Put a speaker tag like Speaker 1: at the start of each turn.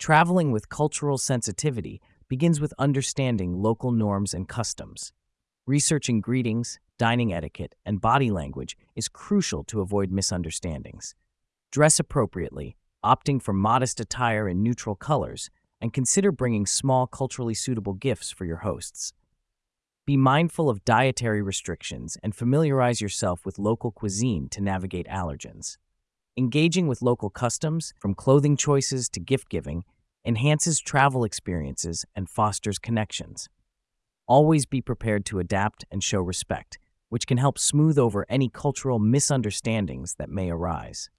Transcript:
Speaker 1: Traveling with cultural sensitivity begins with understanding local norms and customs. Researching greetings, dining etiquette, and body language is crucial to avoid misunderstandings. Dress appropriately, opting for modest attire in neutral colors, and consider bringing small culturally suitable gifts for your hosts. Be mindful of dietary restrictions and familiarize yourself with local cuisine to navigate allergens. Engaging with local customs, from clothing choices to gift giving, enhances travel experiences and fosters connections. Always be prepared to adapt and show respect, which can help smooth over any cultural misunderstandings that may arise.